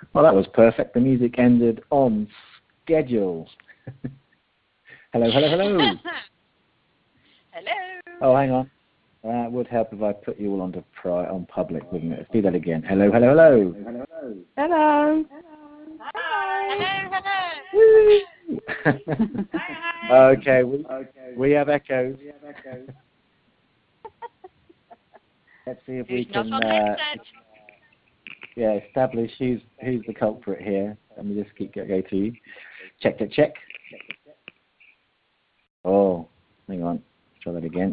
Well, that was perfect. The music ended on schedule. Hello, hello, hello. Hello. Oh, hang on. It would help if I put you all on public, wouldn't it? Let's do that again. Hello, hello, hello. Hello. Hello. Okay, we have echoes. Let's see if we can establish who's the culprit here. Let me just go to you. Check. Oh, hang on. Let's try that again.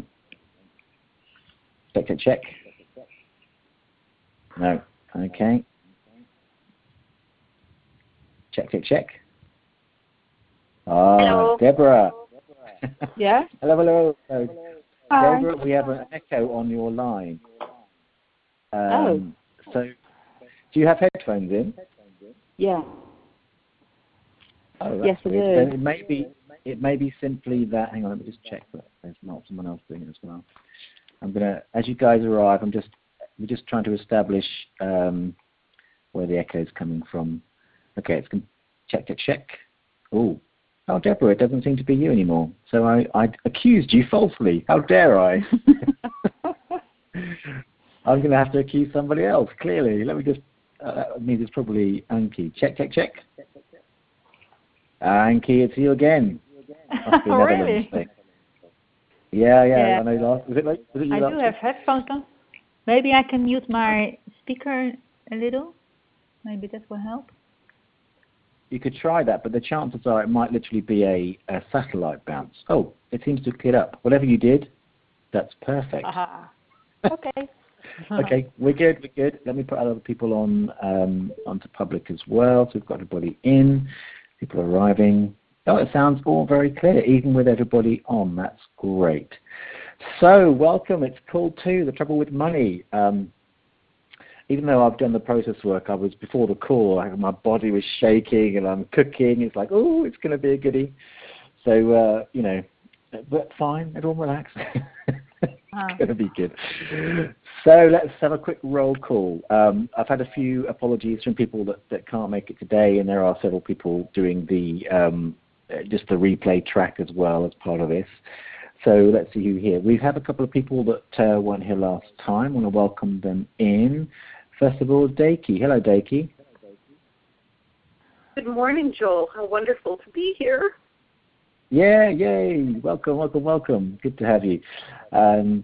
Check. No. Okay. Check. Hello. Deborah. Yeah? Hello. Hi. Deborah, we have an echo on your line. So, do you have headphones in? Yeah. Oh, yes, I do. Then it may be simply that. Hang on, let me just check that there's not someone else doing it as well. I'm gonna, as you guys arrive, we're just trying to establish where the echo is coming from. Okay, it's check. Oh, Deborah, it doesn't seem to be you anymore. So I accused you falsely. How dare I? I'm going to have to accuse somebody else, clearly. Let me just, that means it's probably Anki. Check. Anki, it's you again. Must be Really? Yeah. I know. Was it you I last do have headphones on. Maybe I can mute my speaker a little. Maybe that will help. You could try that, but the chances are it might literally be a satellite bounce. Oh, it seems to have cleared up. Whatever you did, that's perfect. Aha. Okay. Okay, we're good. Let me put other people onto public as well. So we've got everybody in, people arriving. Oh, it sounds all very clear, even with everybody on. That's great. So, welcome. It's call 2, The Trouble with Money. Even though I've done the process work, I was before the call, my body was shaking and I'm cooking. It's like, oh, it's going to be a goodie. So, but fine, everyone relax. It's going to be good. So let's have a quick roll call. I've had a few apologies from people that can't make it today, and there are several people doing the just the replay track as well as part of this. So let's see who's here. We have a couple of people that weren't here last time. I want to welcome them in. First of all, Daki. Hello, Daki. Good morning, Joel. How wonderful to be here. Yeah, yay. Welcome. Good to have you. And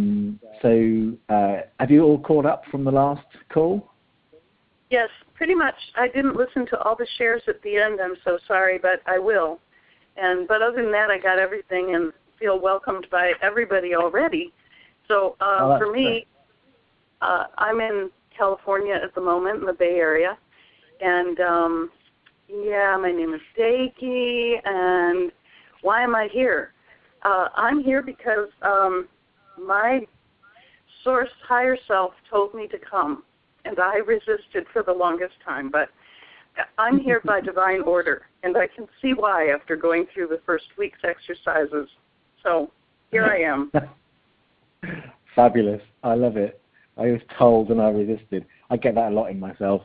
have you all caught up from the last call? Yes, pretty much. I didn't listen to all the shares at the end. I'm so sorry, but I will. But other than that, I got everything and feel welcomed by everybody already. So for me, I'm in California at the moment, in the Bay Area. And, my name is Daki, and why am I here? I'm here because my source, higher self, told me to come, and I resisted for the longest time. But I'm here by divine order, and I can see why after going through the first week's exercises. So here I am. Fabulous. I love it. I was told and I resisted. I get that a lot in myself.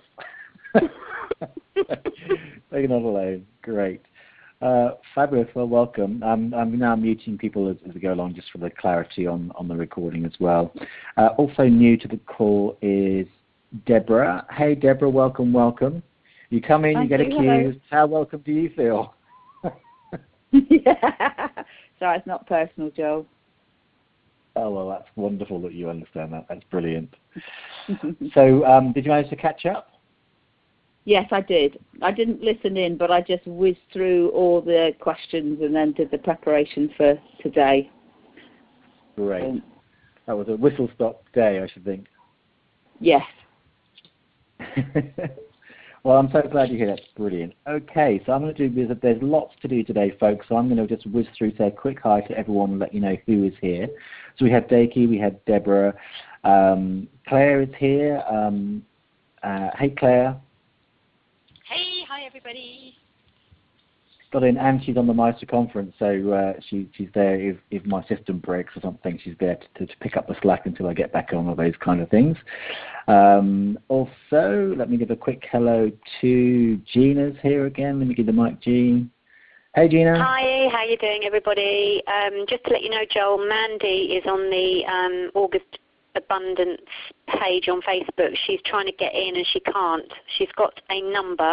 You're not alone. Great. Fabulous. Well, welcome. I'm now muting people as we go along just for the clarity on the recording as well. Also new to the call is Deborah. Hey, Deborah, welcome. You come in, you get accused. Hello. How welcome do you feel? Yeah. Sorry, it's not personal, Joe. Oh, well, that's wonderful that you understand that. That's brilliant. So did you manage to catch up? Yes, I did. I didn't listen in, but I just whizzed through all the questions and then did the preparation for today. Great. That was a whistle-stop day, I should think. Yes. Well, I'm so glad you're here. That's brilliant. Okay, so I'm going to do, there's lots to do today, folks, so I'm going to just whiz through, say a quick hi to everyone and let you know who is here. So we have Daki, we have Deborah, Claire is here. Hey, Claire. Hey, hi everybody. got in, and she's on the Maestro conference, so she's there if my system breaks or something. She's there to pick up the slack until I get back on, all those kind of things. Also, let me give a quick hello to Gina's here again. Let me give the mic, Jean. Hey, Gina. Hi, how you doing, everybody? Just to let you know, Joel, Mandy is on the August Abundance page on Facebook. She's trying to get in and she can't. She's got a number.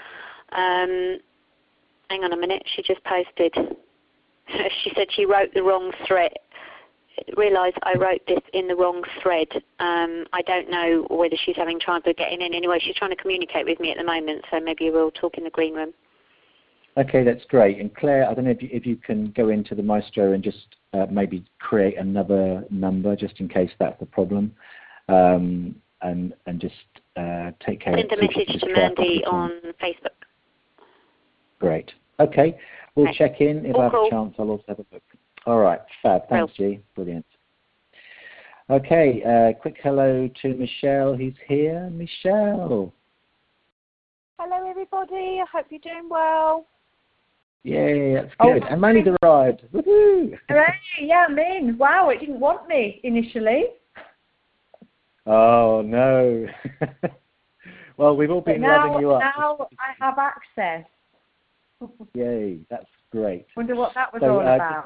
Hang on a minute, she just posted. She said she wrote the wrong thread. Realised I wrote this in the wrong thread. I don't know whether she's having trouble getting in. Anyway, she's trying to communicate with me at the moment, so maybe we'll talk in the green room. Okay, that's great. And Claire, I don't know if you can go into the Maestro and just maybe create another number just in case that's the problem, and just take care of it. Send a message to Mandy on Facebook. Great. Okay, we'll okay. Check in. If I have a chance, I'll also have a look. All right, fab. Thanks, G. Brilliant. Okay, quick hello to Michelle, who's here. Michelle. Hello, everybody. I hope you're doing well. Yay, that's good. And Mandy's arrived. Woohoo! Hooray, yeah, I'm in. Wow, it didn't want me initially. Oh, no. Well, we've all been loving you up. Now I have access. Yay, that's great. Wonder what that was all about.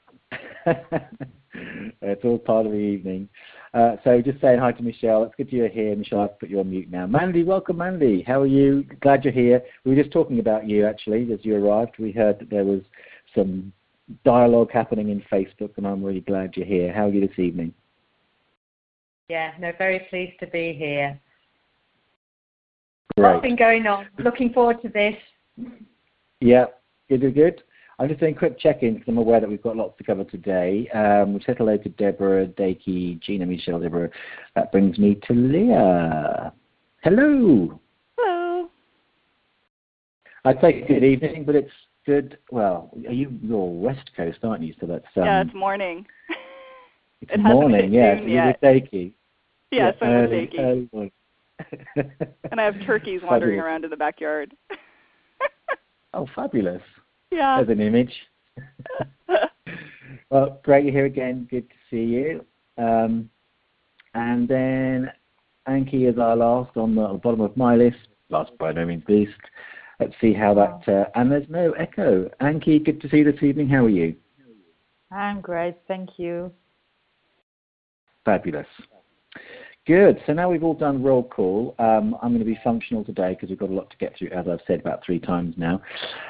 It's all part of the evening. So just saying hi to Michelle. It's good you're here. Michelle, I've put you on mute now. Mandy, welcome, Mandy. How are you? Glad you're here. We were just talking about you, actually, as you arrived. We heard that there was some dialogue happening in Facebook, and I'm really glad you're here. How are you this evening? Yeah, no, very pleased to be here. Great. What's been going on? Looking forward to this. Yeah, good. I'm just doing a quick check-in because I'm aware that we've got lots to cover today. We've said hello to Deborah, Daki, Gina, Michelle, Deborah. That brings me to Leah. Hello. Hello. I'd say good evening, but it's good. Well, you're West Coast, aren't you? So that's yeah, it's morning. It's morning, yes. You're with Daki. Yes, I'm with Daki. Early morning. And I have turkeys wandering around in the backyard. Oh, fabulous. Yeah. There's an image. Well, great you're here again. Good to see you. And then Anki is our last on the bottom of my list. Last by no means least. Let's see how that... and there's no echo. Anki, good to see you this evening. How are you? I'm great. Thank you. Fabulous. Good. So now we've all done roll call. I'm going to be functional today because we've got a lot to get through, as I've said about 3 times now.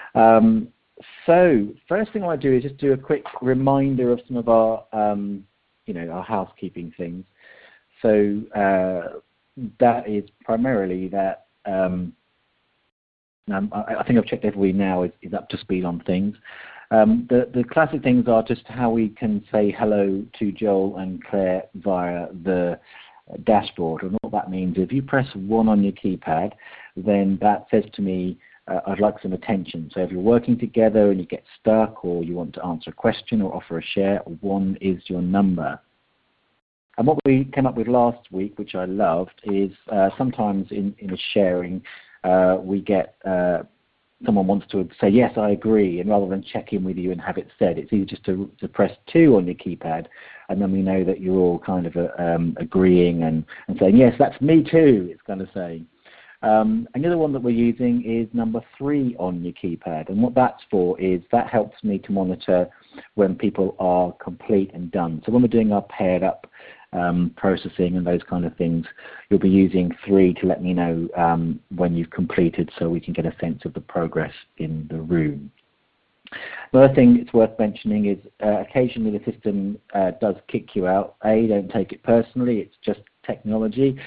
So first thing I do is just do a quick reminder of some of our, our housekeeping things. So that is primarily that I think I've checked everybody now is up to speed on things. The classic things are just how we can say hello to Joel and Claire via the dashboard. And what that means, if you press 1 on your keypad, then that says to me, I'd like some attention. So if you're working together and you get stuck or you want to answer a question or offer a share, 1 is your number. And what we came up with last week, which I loved, is sometimes in a sharing, we get someone wants to say, yes, I agree, and rather than check in with you and have it said, it's easy just to press 2 on your keypad, and then we know that you're all kind of agreeing and saying, yes, that's me too, it's going to say. Another one that we're using is number 3 on your keypad, and what that's for is that helps me to monitor when people are complete and done. So when we're doing our paired up processing and those kind of things, you'll be using 3 to let me know when you've completed, so we can get a sense of the progress in the room. Another thing it's worth mentioning is occasionally the system does kick you out. Don't take it personally, it's just technology.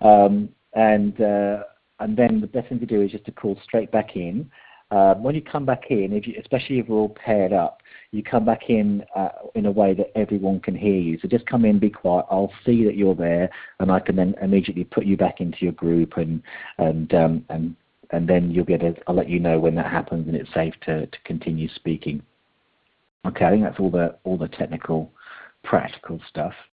And then the best thing to do is just to call straight back in. When you come back in, especially if we're all paired up, you come back in a way that everyone can hear you. So just come in, be quiet. I'll see that you're there, and I can then immediately put you back into your group, and then you'll be able to, I'll let you know when that happens, and it's safe to continue speaking. Okay, I think that's all the technical, practical stuff.